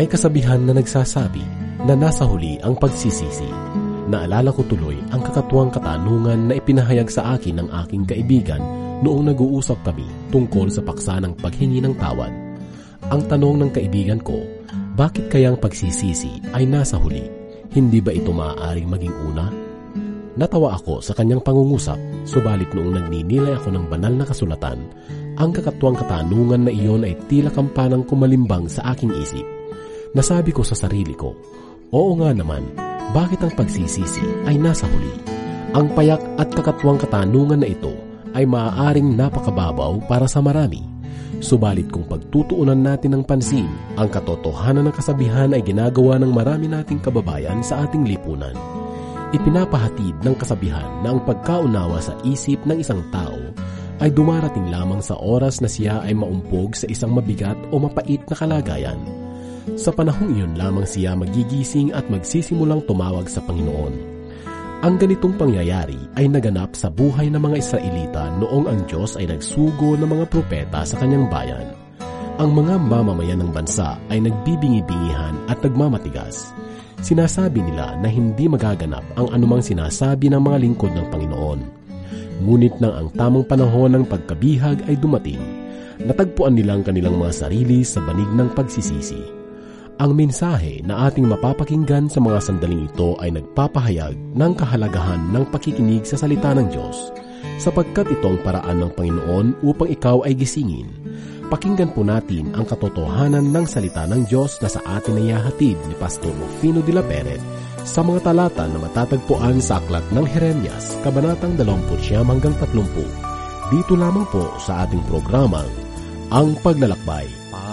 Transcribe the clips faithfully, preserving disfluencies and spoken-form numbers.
May kasabihan na nagsasabi na nasa huli ang pagsisisi. Naalala ko tuloy ang kakatuwang katanungan na ipinahayag sa akin ng aking kaibigan noong nag-uusap kami tungkol sa paksa ng paghingi ng tawad. Ang tanong ng kaibigan ko, bakit kayang pagsisisi ay nasa huli? Hindi ba ito maaaring maging una? Natawa ako sa kanyang pangungusap, subalit noong nagninilay ako ng banal na kasulatan, ang kakatuwang katanungan na iyon ay tila kampanang kumalimbang sa aking isip. Nasabi ko sa sarili ko, oo nga naman, bakit ang pagsisisi ay nasa huli? Ang payak at kakatuwang katanungan na ito ay maaaring napakababaw para sa marami. Subalit kung pagtutuunan natin ng pansin, ang katotohanan ng kasabihan ay ginagawa ng marami nating kababayan sa ating lipunan. Ipinapahatid ng kasabihan na ang pagkaunawa sa isip ng isang tao ay dumarating lamang sa oras na siya ay maumpog sa isang mabigat o mapait na kalagayan. Sa panahong iyon lamang siya magigising at magsisimulang tumawag sa Panginoon. Ang ganitong pangyayari ay naganap sa buhay ng mga Israelita noong ang Diyos ay nagsugo ng mga propeta sa kanyang bayan. Ang mga mamamayan ng bansa ay nagbibingi-bingihan at nagmamatigas. Sinasabi nila na hindi magaganap ang anumang sinasabi ng mga lingkod ng Panginoon. Ngunit nang ang tamang panahon ng pagkabihag ay dumating, natagpuan nilang kanilang mga sarili sa banig ng pagsisisi. Ang mensahe na ating mapapakinggan sa mga sandaling ito ay nagpapahayag ng kahalagahan ng pakikinig sa salita ng Diyos, sapagkat ito ang paraan ng Panginoon upang ikaw ay gisingin. Pakinggan po natin ang katotohanan ng salita ng Diyos na sa atin ay hahatid ni Pastor Rufino de la Peret sa mga talata na matatagpuan sa aklat ng Jeremias, kabanatang dalawampu't hanggang tatlumpu. Dito lamang po sa ating programang Ang Paglalakbay.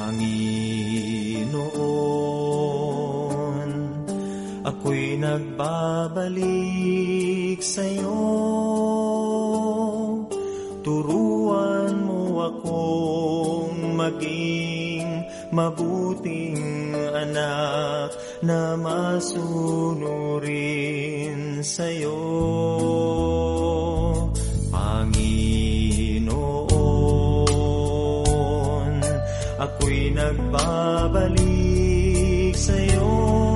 Panginoon, ako'y nagbabalik sa'yo. Turuan mo akong maging mabuting anak na masunurin sa'yo. Panginoon, ako'y nagbabalik sa'yo.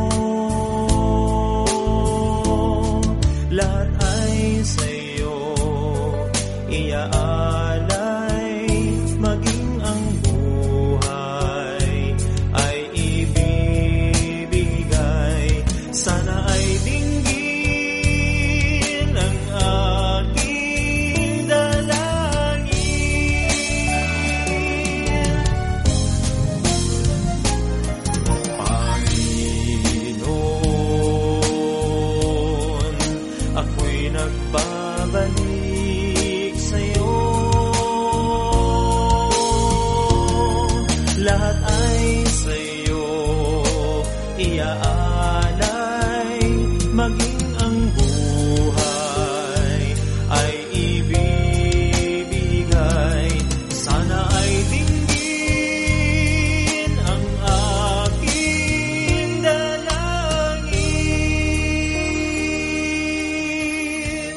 Lahat ay sa'yo iaalay, maging ang buhay ay ibibigay. Sana ay dinggin ang aking dalangin. Panginoon, ako'y nagbabalik lahat ay sa'yo iaalay, maging ang buhay ay ibibigay. Sana ay dinggin ang aking dalangin.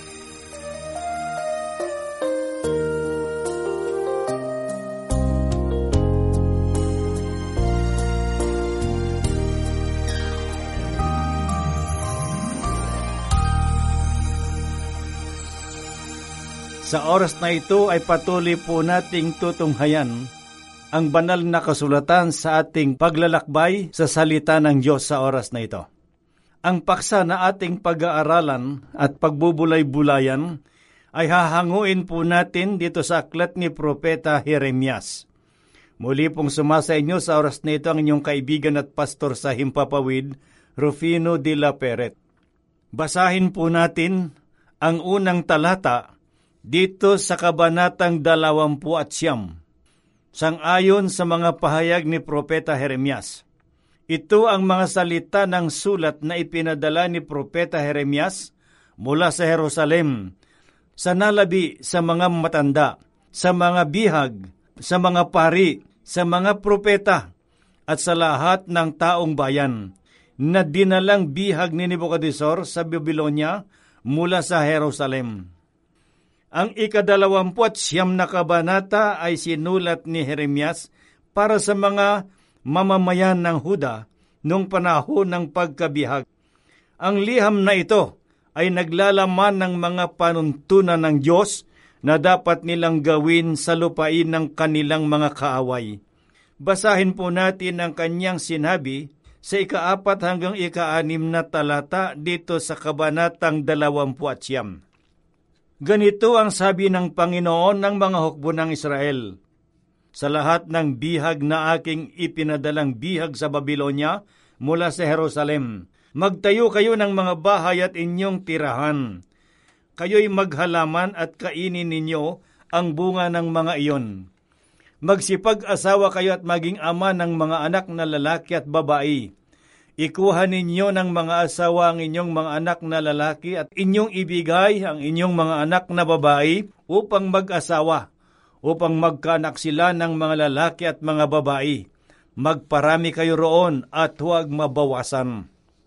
Sa oras na ito ay patuloy po nating tutunghayan ang banal na kasulatan sa ating paglalakbay sa salita ng Diyos sa oras na ito. Ang paksa na ating pag-aaralan at pagbubulay-bulayan ay hahanguin po natin dito sa aklat ni Propeta Jeremias. Muli pong sumasa inyo sa oras na ito ang inyong kaibigan at pastor sa Himpapawid, Rufino de la Peret. Basahin po natin ang unang talata dito sa kabanatang dalawampu at siyam, sang-ayon sa mga pahayag ni Propeta Jeremias. Ito ang mga salita ng sulat na ipinadala ni Propeta Jeremias mula sa Jerusalem, sa nalabi sa mga matanda, sa mga bihag, sa mga pari, sa mga propeta, at sa lahat ng taong bayan, na dinalang bihag ni Nebuchadnezzar sa Babylonia mula sa Jerusalem. Ang ikadalawampu at siyam na kabanata ay sinulat ni Jeremias para sa mga mamamayan ng Huda noong panahon ng pagkabihag. Ang liham na ito ay naglalaman ng mga panuntunan ng Diyos na dapat nilang gawin sa lupain ng kanilang mga kaaway. Basahin po natin ang kanyang sinabi sa ikaapat hanggang ikaanim na talata dito sa kabanatang dalawampu at siyam. Ganito ang sabi ng Panginoon ng mga hukbo ng Israel: sa lahat ng bihag na aking ipinadalang bihag sa Babilonya mula sa Jerusalem, magtayo kayo ng mga bahay at inyong tirahan. Kayo'y maghalaman at kainin ninyo ang bunga ng mga iyon. Magsipag-asawa kayo at maging ama ng mga anak na lalaki at babae. Ikuha ninyo ng mga asawa ang inyong mga anak na lalaki at inyong ibigay ang inyong mga anak na babae upang mag-asawa, upang magkaanak sila ng mga lalaki at mga babae. Magparami kayo roon at huwag mabawasan.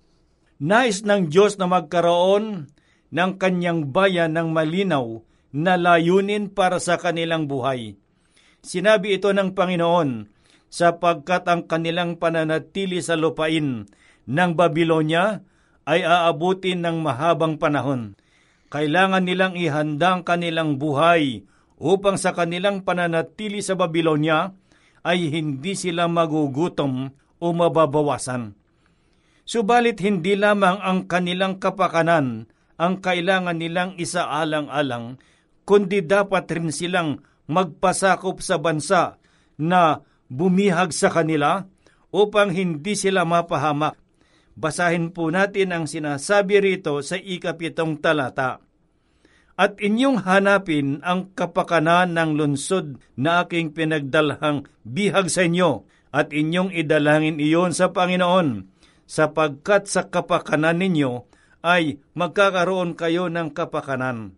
Nais ng Diyos na magkaroon ng kanyang bayan ng malinaw na layunin para sa kanilang buhay. Sinabi ito ng Panginoon, sapagkat ang kanilang pananatili sa lupain ng Babilonya ay aabutin ng mahabang panahon. Kailangan nilang ihanda ang kanilang buhay upang sa kanilang pananatili sa Babilonya ay hindi sila magugutom o mababawasan. Subalit hindi lamang ang kanilang kapakanan ang kailangan nilang isaalang-alang, kundi dapat rin silang magpasakop sa bansa na bumihag sa kanila upang hindi sila mapahamak. Basahin po natin ang sinasabi rito sa ikapitong talata. At inyong hanapin ang kapakanan ng lungsod na aking pinagdalhang bihag sa inyo, at inyong idalangin iyon sa Panginoon, sapagkat sa kapakanan ninyo ay magkakaroon kayo ng kapakanan.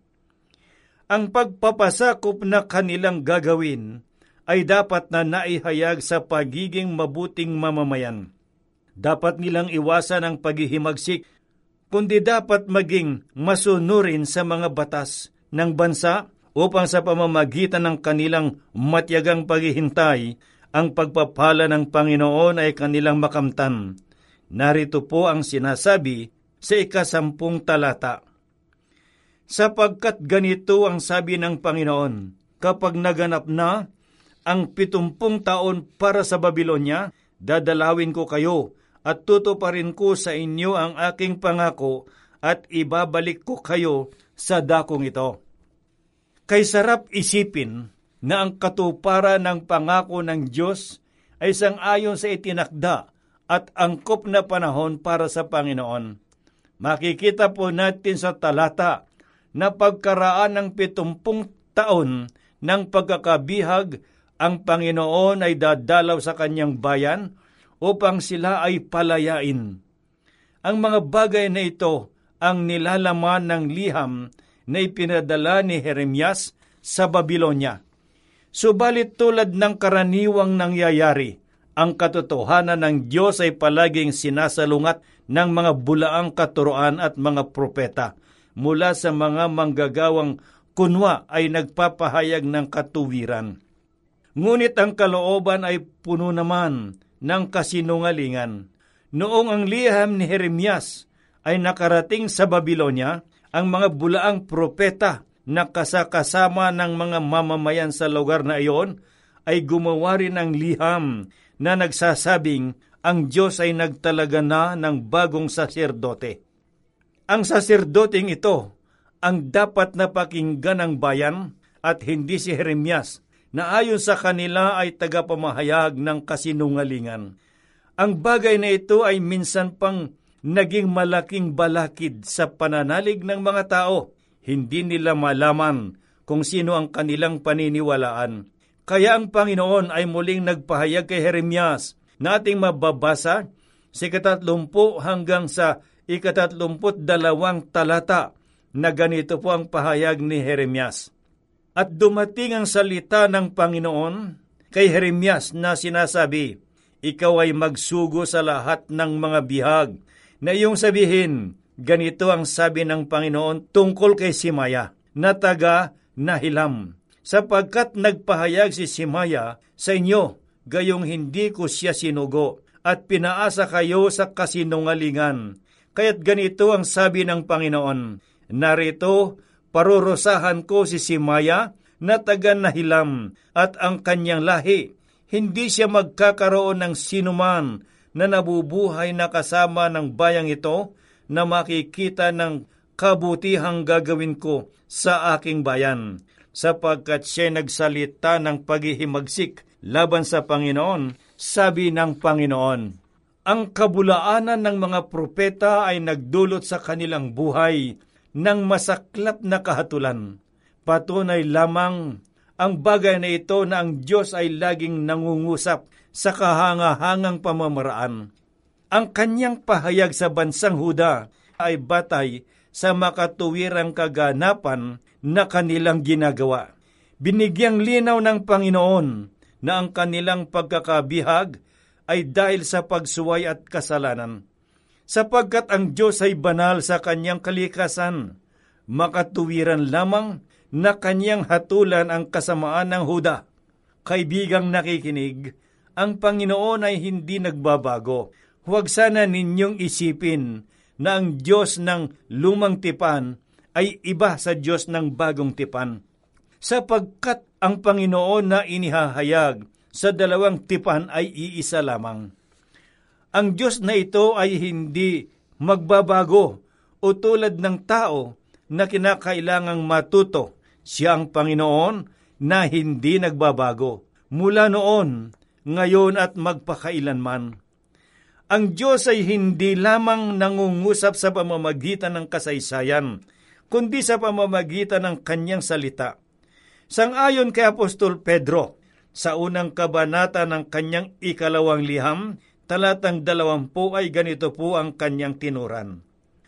Ang pagpapasakop na kanilang gagawin ay dapat na naihayag sa pagiging mabuting mamamayan. Dapat nilang iwasan ang paghihimagsik, kundi dapat maging masunurin sa mga batas ng bansa upang sa pamamagitan ng kanilang matiyagang paghihintay, ang pagpapala ng Panginoon ay kanilang makamtan. Narito po ang sinasabi sa ikasampung talata. Sapagkat ganito ang sabi ng Panginoon, kapag naganap na ang pitumpung taon para sa Babilonya, dadalawin ko kayo at tutuparin ko sa inyo ang aking pangako at ibabalik ko kayo sa dakong ito. Kay sarap isipin na ang katuparan ng pangako ng Diyos ay sang-ayon sa itinakda at angkop na panahon para sa Panginoon. Makikita po natin sa talata na pagkaraan ng pitumpung taon ng pagkakabihag, ang Panginoon ay dadalaw sa kanyang bayan upang sila ay palayain. Ang mga bagay na ito ang nilalaman ng liham na ipinadala ni Jeremias sa Babilonya. Subalit tulad ng karaniwang nangyayari, ang katotohanan ng Diyos ay palaging sinasalungat ng mga bulaang katuroan at mga propeta. Mula sa mga manggagawang kunwa ay nagpapahayag ng katuwiran. Ngunit ang kalooban ay puno naman ng kasinungalingan. Noong ang liham ni Jeremias ay nakarating sa Babilonya, ang mga bulaang propeta na kasakasama ng mga mamamayan sa lugar na iyon ay gumawa rin ng liham na nagsasabing ang Diyos ay nagtalaga na ng bagong saserdote. Ang saserdoteng ito ang dapat na pakinggan ng bayan at hindi si Jeremias, na ayon sa kanila ay tagapamahayag ng kasinungalingan. Ang bagay na ito ay minsan pang naging malaking balakid sa pananalig ng mga tao. Hindi nila malaman kung sino ang kanilang paniniwalaan. Kaya ang Panginoon ay muling nagpahayag kay Jeremias na ating mababasa sa ikatatlumpu hanggang sa ikatatlumput dalawang talata na ganito po ang pahayag ni Jeremias. At dumating ang salita ng Panginoon kay Jeremias na sinasabi, ikaw ay magsugo sa lahat ng mga bihag na iyong sabihin, ganito ang sabi ng Panginoon tungkol kay Simaya, na taga Nahilam, sapagkat nagpahayag si Simaya sa inyo gayong hindi ko siya sinugo, at pinaasa kayo sa kasinungalingan. Kaya't ganito ang sabi ng Panginoon, narito, parurusahan ko si Simaya na taga Nahilam at ang kanyang lahi. Hindi siya magkakaroon ng sinuman na nabubuhay na kasama ng bayang ito na makikita ng kabutihang gagawin ko sa aking bayan, sapagkat siya nagsalita ng paghihimagsik laban sa Panginoon, sabi ng Panginoon. Ang kabulaanan ng mga propeta ay nagdulot sa kanilang buhay ng masaklap na kahatulan. Patunay lamang ang bagay na ito na ang Diyos ay laging nangungusap sa kahangahangang pamamaraan. Ang kanyang pahayag sa bansang Huda ay batay sa makatuwirang kaganapan na kanilang ginagawa. Binigyang linaw ng Panginoon na ang kanilang pagkakabihag ay dahil sa pagsuway at kasalanan. Sapagkat ang Diyos ay banal sa kanyang kalikasan, makatuwiran lamang na kanyang hatulan ang kasamaan ng Huda. Kaibigang nakikinig, ang Panginoon ay hindi nagbabago. Huwag sana ninyong isipin na ang Diyos ng lumang tipan ay iba sa Diyos ng bagong tipan. Sapagkat ang Panginoon na inihahayag sa dalawang tipan ay iisa lamang. Ang Diyos na ito ay hindi magbabago o tulad ng tao na kinakailangang matuto. Siya ang Panginoon na hindi nagbabago mula noon, ngayon at magpakailanman. Ang Diyos ay hindi lamang nangungusap sa pamamagitan ng kasaysayan, kundi sa pamamagitan ng kanyang salita. Sang-ayon kay Apostol Pedro, sa unang kabanata ng kanyang ikalawang liham, talatang dalawampu ay ganito po ang kanyang tinuran.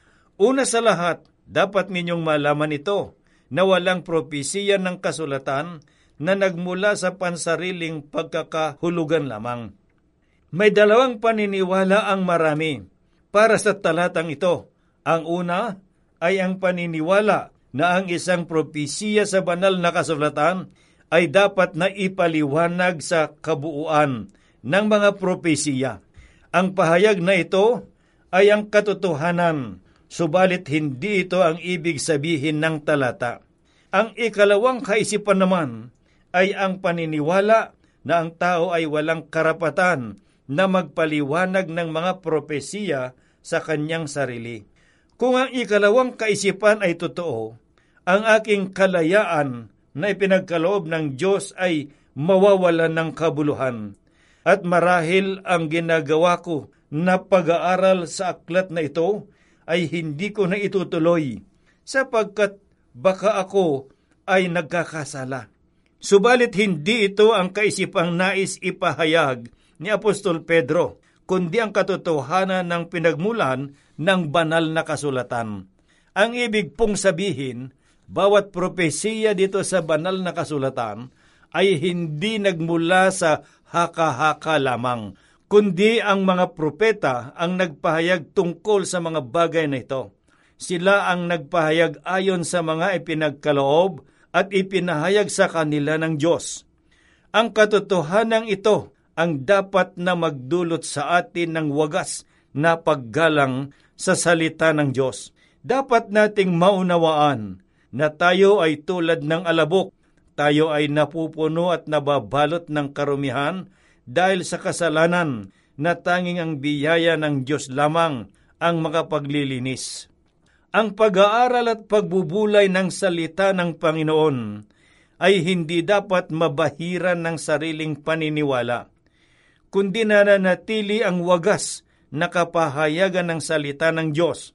Una sa lahat, dapat ninyong malaman ito, na walang propesiya ng kasulatan na nagmula sa pansariling pagkakahulugan lamang. May dalawang paniniwala ang marami para sa talatang ito. Ang una ay ang paniniwala na ang isang propesiya sa banal na kasulatan ay dapat na ipaliwanag sa kabuuan ng mga propesiya. Ang pahayag na ito ay ang katotohanan, subalit hindi ito ang ibig sabihin ng talata. Ang ikalawang kaisipan naman ay ang paniniwala na ang tao ay walang karapatan na magpaliwanag ng mga propesiya sa kanyang sarili. Kung ang ikalawang kaisipan ay totoo, ang aking kalayaan na ipinagkaloob ng Diyos ay mawawalan ng kabuluhan. At marahil ang ginagawa ko na pag-aaral sa aklat na ito ay hindi ko na itutuloy, sapagkat baka ako ay nagkakasala. Subalit hindi ito ang kaisipang nais ipahayag ni Apostol Pedro, kundi ang katotohanan ng pinagmulan ng banal na kasulatan. Ang ibig pong sabihin, bawat propesiya dito sa banal na kasulatan ay hindi nagmula sa haka-haka lamang, kundi ang mga propeta ang nagpahayag tungkol sa mga bagay na ito. Sila ang nagpahayag ayon sa mga ipinagkaloob at ipinahayag sa kanila ng Diyos. Ang katotohanan ito ang dapat na magdulot sa atin ng wagas na paggalang sa salita ng Diyos. Dapat nating maunawaan na tayo ay tulad ng alabok. Tayo ay napupuno at nababalot ng karumihan dahil sa kasalanan na tanging ang biyaya ng Diyos lamang ang makapaglilinis. Ang pag-aaral at pagbubulay ng salita ng Panginoon ay hindi dapat mabahiran ng sariling paniniwala, kundi nananatili ang wagas na kapahayagan ng salita ng Diyos.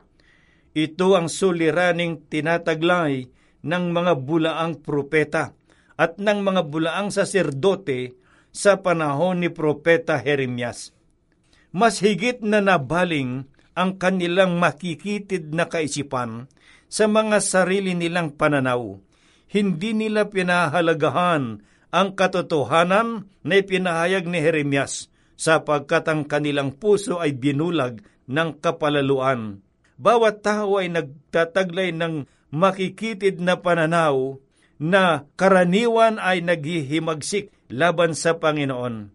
Ito ang suliraning tinataglay ng mga bulaang propeta at ng mga bulaang saserdote sa panahon ni Propeta Jeremias. Mas higit na nabaling ang kanilang makikitid na kaisipan sa mga sarili nilang pananaw. Hindi nila pinahalagahan ang katotohanan na ipinahayag ni Jeremias, sapagkat ang kanilang puso ay binulag ng kapalaluan. Bawat tao ay nagtataglay ng makikitid na pananaw na karaniwan ay naghihimagsik laban sa Panginoon.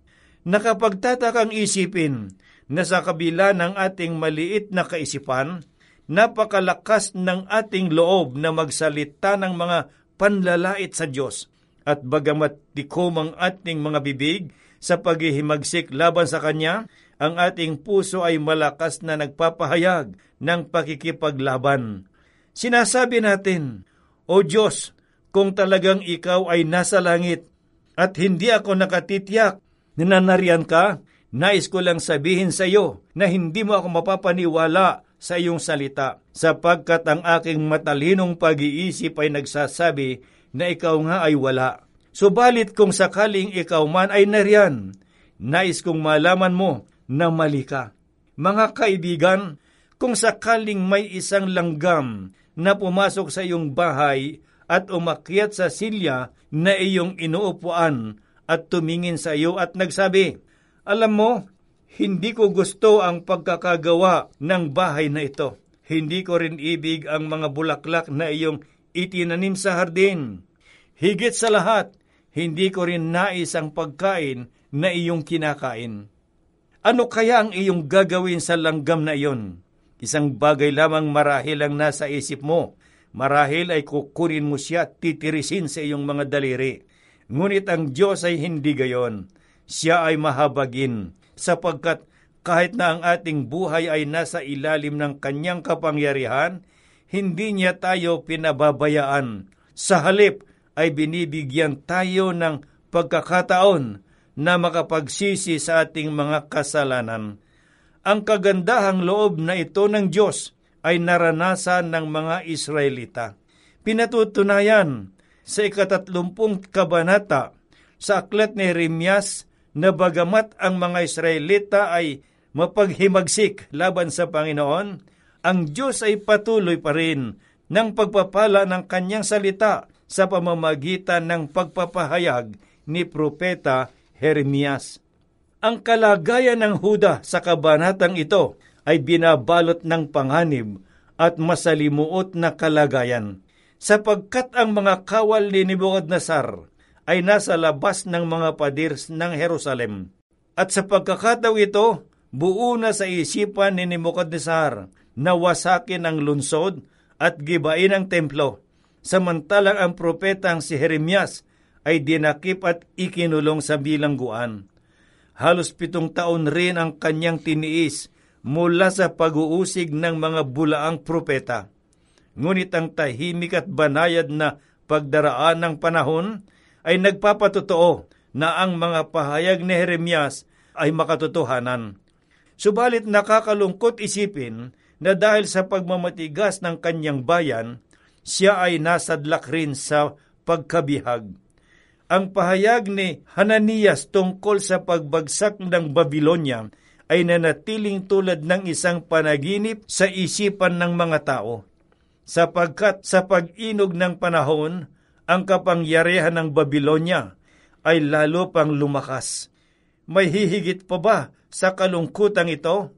Nakapagtatakang isipin na sa kabila ng ating maliit na kaisipan, napakalakas ng ating loob na magsalita ng mga panlalait sa Diyos. At bagamat tikom ang ating mga bibig sa paghihimagsik laban sa Kanya, ang ating puso ay malakas na nagpapahayag ng pakikipaglaban. Sinasabi natin, O Diyos, kung talagang Ikaw ay nasa langit at hindi ako nakatitiyak na nanariyan ka, nais ko lang sabihin sa iyo na hindi mo ako mapapaniwala sa iyong salita, sapagkat ang aking matalinong pag-iisip ay nagsasabi na ikaw nga ay wala. Subalit kung sakaling ikaw man ay nariyan, nais kong malaman mo na mali ka. Mga kaibigan, kung sakaling may isang langgam na pumasok sa iyong bahay at umakyat sa silya na iyong inuupuan at tumingin sa iyo at nagsabi, alam mo, hindi ko gusto ang pagkakagawa ng bahay na ito. Hindi ko rin ibig ang mga bulaklak na iyong itinanim sa hardin. Higit sa lahat, hindi ko rin nais ang pagkain na iyong kinakain. Ano kaya ang iyong gagawin sa langgam na iyon? Isang bagay lamang marahil ang nasa isip mo. Marahil ay kukunin mo siya at titirisin sa iyong mga daliri. Ngunit ang Diyos ay hindi gayon. Siya ay mahabagin, sapagkat kahit na ang ating buhay ay nasa ilalim ng Kanyang kapangyarihan, hindi niya tayo pinababayaan. Sa halip ay binibigyan tayo ng pagkakataon na makapagsisi sa ating mga kasalanan. Ang kagandahang loob na ito ng Diyos ay naranasan ng mga Israelita. Pinatutunayan sa ikatatlumpung kabanata sa aklat ni Jeremias na bagamat ang mga Israelita ay mapaghimagsik laban sa Panginoon, ang Diyos ay patuloy pa rin ng pagpapala ng Kanyang salita sa pamamagitan ng pagpapahayag ni Propeta Jeremias. Ang kalagayan ng Huda sa kabanatang ito ay binabalot ng panganib at masalimuot na kalagayan, sapagkat ang mga kawal ni Nebuchadnezzar ay nasa labas ng mga pader ng Jerusalem. At sa pagkakataon ito, buo na sa isipan ni Nebuchadnezzar na wasakin ang lungsod at gibain ang templo, samantalang ang propetang si Jeremias ay dinakip at ikinulong sa bilangguan. Halos pitong taon rin ang kanyang tiniis mula sa pag-uusig ng mga bulaang propeta. Ngunit ang tahimik at banayad na pagdaraan ng panahon ay nagpapatotoo na ang mga pahayag ni Jeremias ay makatotohanan. Subalit nakakalungkot isipin na dahil sa pagmamatigas ng kanyang bayan, siya ay nasadlak rin sa pagkabihag. Ang pahayag ni Hananias tungkol sa pagbagsak ng Babylonia ay nanatiling tulad ng isang panaginip sa isipan ng mga tao, sapagkat sa pag-inog ng panahon, ang kapangyarihan ng Babylonia ay lalo pang lumakas. May hihigit pa ba sa kalungkutang ito?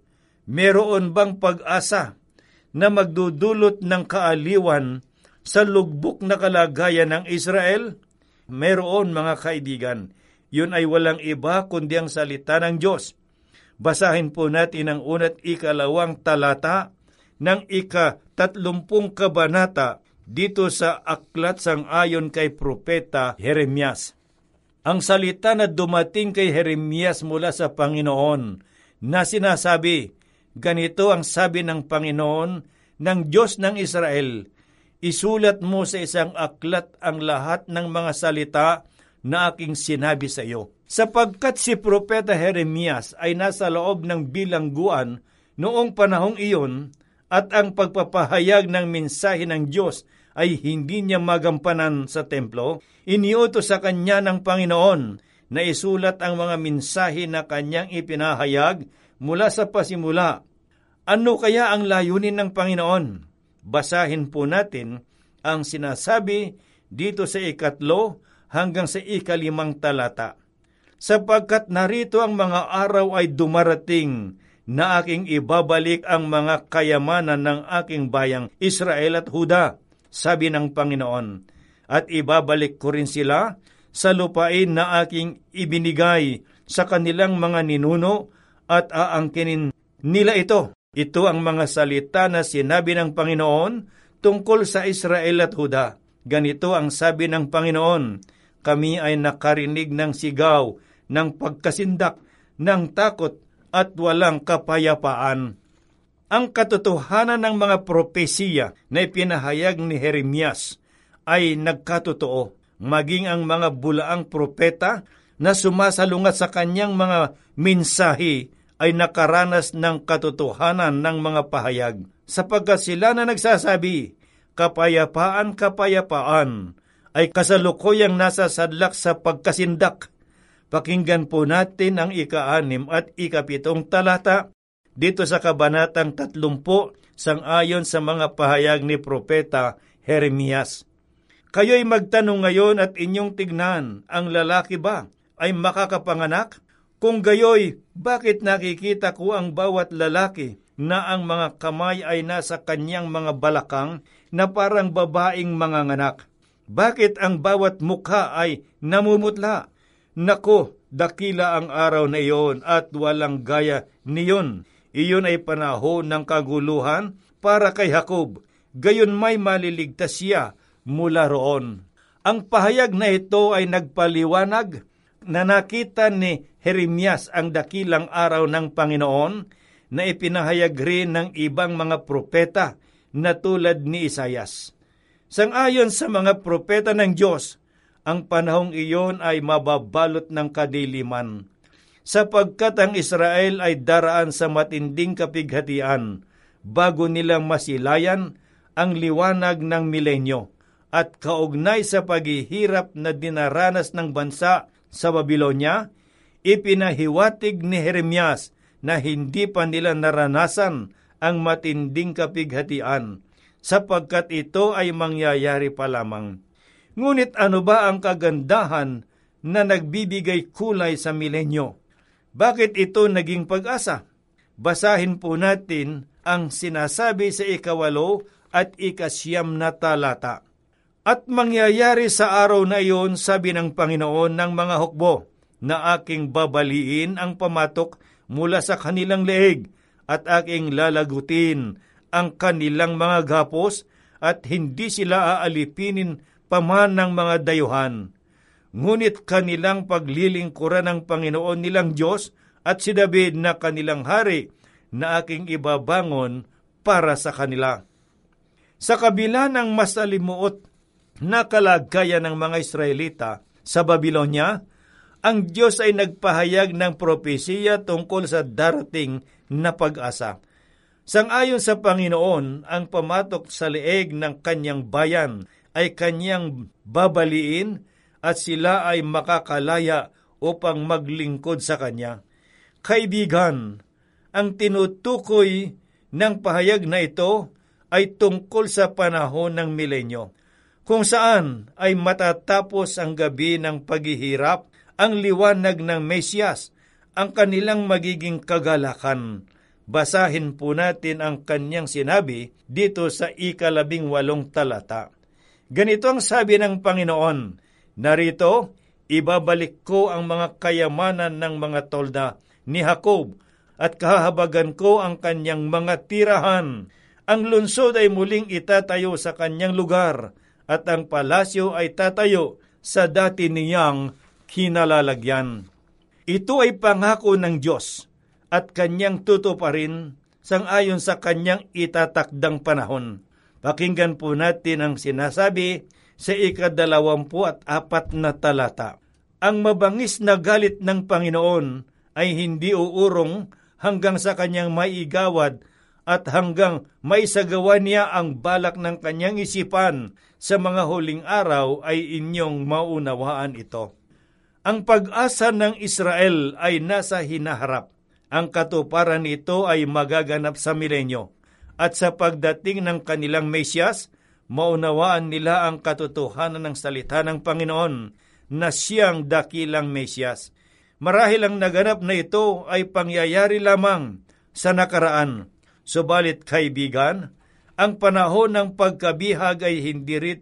Meron bang pag-asa na magdudulot ng kaaliwan sa lugbok na kalagayan ng Israel? Meron, mga kaibigan. Yun ay walang iba kundi ang salita ng Diyos. Basahin po natin ang una't ikalawang talata ng ika-tatlumpung kabanata dito sa aklat sang-ayon kay Propeta Jeremias. Ang salita na dumating kay Jeremias mula sa Panginoon na sinasabi, ganito ang sabi ng Panginoon, ng Diyos ng Israel, isulat mo sa isang aklat ang lahat ng mga salita na aking sinabi sa iyo. Sapagkat si Propeta Jeremias ay nasa loob ng bilangguan noong panahong iyon at ang pagpapahayag ng mensahe ng Diyos ay hindi niya magampanan sa templo, iniutos sa kanya ng Panginoon na isulat ang mga mensahe na kanyang ipinahayag mula sa pasimula. Ano kaya ang layunin ng Panginoon? Basahin po natin ang sinasabi dito sa ikatlo hanggang sa ikalimang talata. Sapagkat narito ang mga araw ay dumarating na aking ibabalik ang mga kayamanan ng aking bayang Israel at Huda, sabi ng Panginoon, at ibabalik ko rin sila sa lupain na aking ibinigay sa kanilang mga ninuno at aangkinin nila ito. Ito ang mga salita na sinabi ng Panginoon tungkol sa Israel at Huda. Ganito ang sabi ng Panginoon, kami ay nakarinig ng sigaw, ng pagkasindak, ng takot at walang kapayapaan. Ang katotohanan ng mga propesiya na ipinahayag ni Jeremias ay nagkatotoo, maging ang mga bulaang propeta na sumasalungat sa kanyang mga mensahe ay nakaranas ng katotohanan ng mga pahayag, sapagkat sila na nagsasabi, kapayapaan, kapayapaan, ay kasalukuyang nasa sadlak sa pagkasindak. Pakinggan po natin ang ika-anim at ikapitong talata dito sa kabanatang tatlumpu sang-ayon sa mga pahayag ni Propeta Jeremias. Kayo'y magtanong ngayon at inyong tignan, ang lalaki ba ay makakapanganak? Kung gayoy, bakit nakikita ko ang bawat lalaki na ang mga kamay ay nasa kanyang mga balakang na parang babaeng manganganak? Bakit ang bawat mukha ay namumutla? Nako, dakila ang araw na iyon at walang gaya niyon. Iyon ay panahon ng kaguluhan para kay Jacob. Gayon may maliligtas siya mula roon. Ang pahayag na ito ay nagpaliwanag na nakita ni Jeremias ang dakilang araw ng Panginoon na ipinahayag rin ng ibang mga propeta na tulad ni Isaias. Sang-ayon sa mga propeta ng Diyos, ang panahong iyon ay mababalot ng kadiliman, sapagkat ang Israel ay daraan sa matinding kapighatian bago nilang masilayan ang liwanag ng milenyo at kaugnay sa paghihirap na dinaranas ng bansa sa Babilonya, ipinahiwatig ni Jeremias na hindi pa nila naranasan ang matinding kapighatian, sapagkat ito ay mangyayari pa lamang. Ngunit ano ba ang kagandahan na nagbibigay kulay sa milenyo? Bakit ito naging pag-asa? Basahin po natin ang sinasabi sa ikawalo at ikasyam na talata. At mangyayari sa araw na iyon, sabi ng Panginoon ng mga hukbo, na aking babaliin ang pamatok mula sa kanilang leeg at aking lalagutin ang kanilang mga gapos at hindi sila aalipinin paman ng mga dayuhan. Ngunit kanilang paglilingkuran ng Panginoon nilang Diyos at si David na kanilang hari na aking ibabangon para sa kanila. Sa kabila ng masalimuot na kalagayan ng mga Israelita sa Babilonya, ang Diyos ay nagpahayag ng propesiya tungkol sa darating na pag-asa. Sang-ayon sa Panginoon, ang pamatok sa leeg ng kanyang bayan ay kanyang babaliin at sila ay makakalaya upang maglingkod sa kanya. Kaibigan, ang tinutukoy ng pahayag na ito ay tungkol sa panahon ng milenyo, kung saan ay matatapos ang gabi ng paghihirap, ang liwanag ng Mesiyas, ang kanilang magiging kagalakan. Basahin po natin ang kanyang sinabi dito sa ikalabing walong talata. Ganito ang sabi ng Panginoon, narito, ibabalik ko ang mga kayamanan ng mga tolda ni Jacob at kahahabagan ko ang kanyang mga tirahan. Ang lungsod ay muling itatayo sa kanyang lugar at ang palasyo ay tatayo sa dati niyang kinalalagyan. Ito ay pangako ng Diyos at kanyang tutuparin sang-ayon sa kanyang itatakdang panahon. Pakinggan po natin ang sinasabi sa ikadalawampu at apat na talata. Ang mabangis na galit ng Panginoon ay hindi uurong hanggang sa kanyang maigawad at hanggang maisagawa niya ang balak ng kanyang isipan sa mga huling araw ay inyong maunawaan ito. Ang pag-asa ng Israel ay nasa hinaharap. Ang katuparan nito ay magaganap sa milenyo. At sa pagdating ng kanilang Mesiyas, maunawaan nila ang katotohanan ng salita ng Panginoon na siyang dakilang Mesiyas. Marahil ang naganap na ito ay pangyayari lamang sa nakaraan. Subalit kaibigan, ang panahon ng pagkabihag ay hindi rito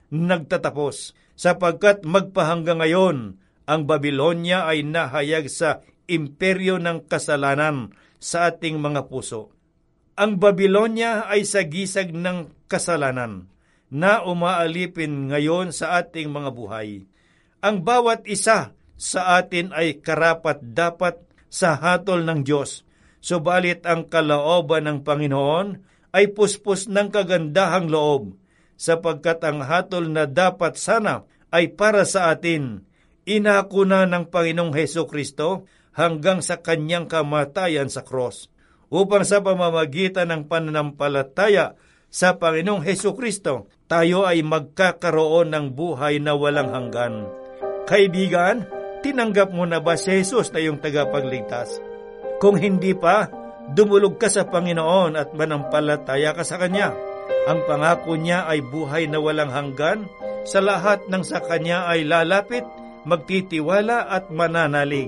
nagtatapos, sapagkat magpahanggang ngayon ang Babylonia ay nahayag sa imperyo ng kasalanan sa ating mga puso. Ang Babylonia ay sagisag ng kasalanan na umaalipin ngayon sa ating mga buhay. Ang bawat isa sa atin ay karapat-dapat sa hatol ng Diyos, subalit ang kalooban ng Panginoon ay puspos ng kagandahang loob, sapagkat ang hatol na dapat sana ay para sa atin, inako na ng Panginoong Hesukristo hanggang sa kanyang kamatayan sa cross, upang sa pamamagitan ng pananampalataya sa Panginoong Hesukristo, tayo ay magkakaroon ng buhay na walang hanggan. Kaibigan, tinanggap mo na ba si Jesus na iyong tagapagligtas? Kung hindi pa, dumulog ka sa Panginoon at manampalataya ka sa Kanya. Ang pangako niya ay buhay na walang hanggan. Sa lahat ng sa Kanya ay lalapit, magtitiwala at mananalig.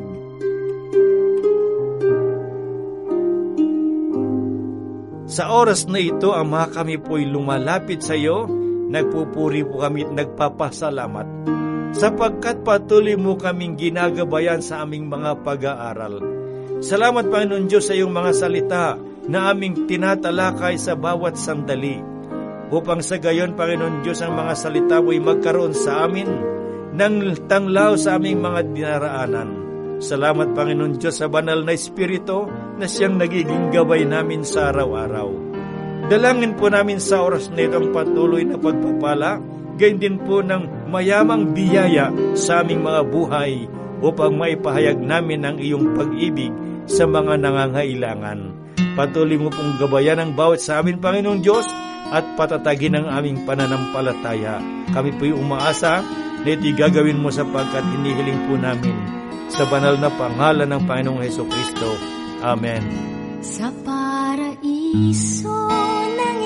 Sa oras na ito, Ama, kami po'y lumalapit sa iyo, nagpupuri po kami at nagpapasalamat, sapagkat patuloy mo kaming ginagabayan sa aming mga pag-aaral. Salamat, Panginoon Diyos, sa iyong mga salita na aming tinatalakay sa bawat sandali, upang sa gayon, Panginoon Diyos, ang mga salita mo'y magkaroon sa amin ng tanglaw sa aming mga dinaraanan. Salamat, Panginoon Diyos, sa banal na Espiritu na siyang nagiging gabay namin sa araw-araw. Dalangin po namin sa oras na ito ang patuloy na pagpapala, gayon din po ng mayamang biyaya sa aming mga buhay upang maipahayag namin ang iyong pag-ibig sa mga nangangailangan. Patuloy mo pong gabayan ang bawat sa amin, Panginoong Diyos, at patatagin ang aming pananampalataya. Kami po'y umaasa na ito'y gagawin mo sapagkat hinihiling po namin sa banal na pangalan ng Panginoong Hesukristo. Amen. Sa paraiso ng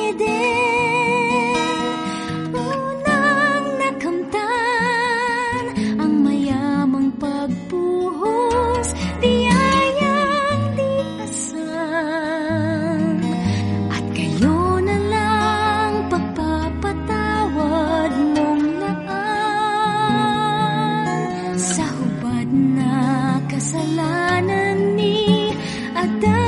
Eden, unang nakamtan ang mayamang pagpuhos, biyayang di asam, at kayo na lang pagpapatawad mong naan sa hubad na kasalanan ni Adan.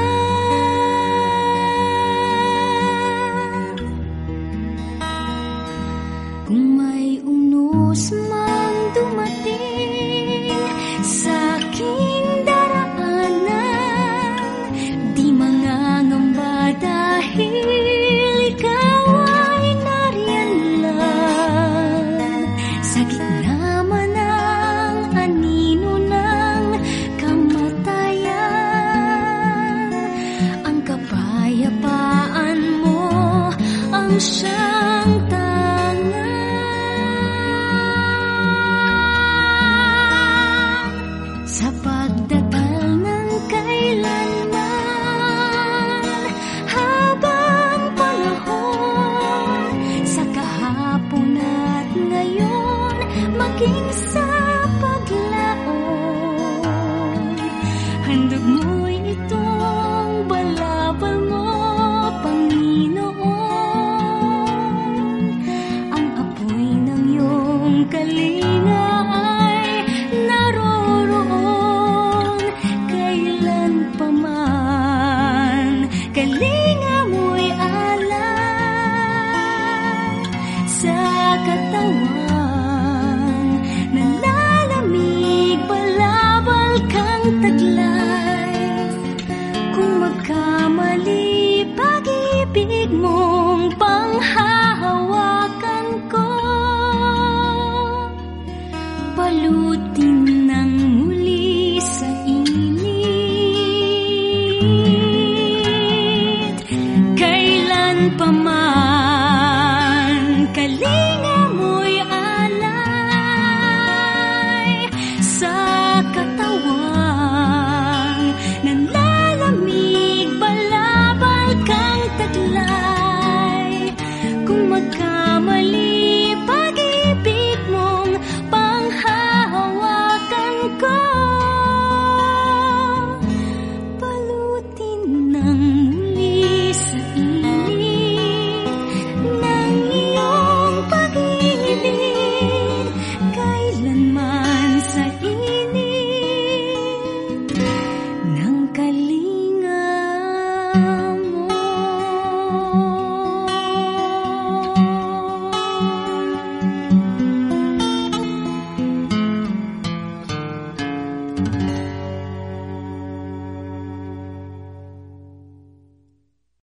Kung may unos mang dumating sa aking daraanan, di mangangamba dahil ikaw ay nariyan lang. Sa gitna man ang anino ng kamatayan, ang kapayapaan mo ang siyang tangan. Sa pagdatal ng kailanman, habang panahon, sa kahapon at ngayon, maging sa paglaon, handog mo'y itong balabal mo, Panginoon. Ang apoy ng iyong kalinga ay naroroon kailan pa man. Kalinga mo'y alay sa katawan, nalalamig, balabal kang taglay. Kung magkamali, pag-ibig mong panghahawakan ko, palutin ng muli sa init. Kailan pa man, kalinga mo'y alay sa katawan, nanlalamig, balabal kang taglay. Kung magkamali,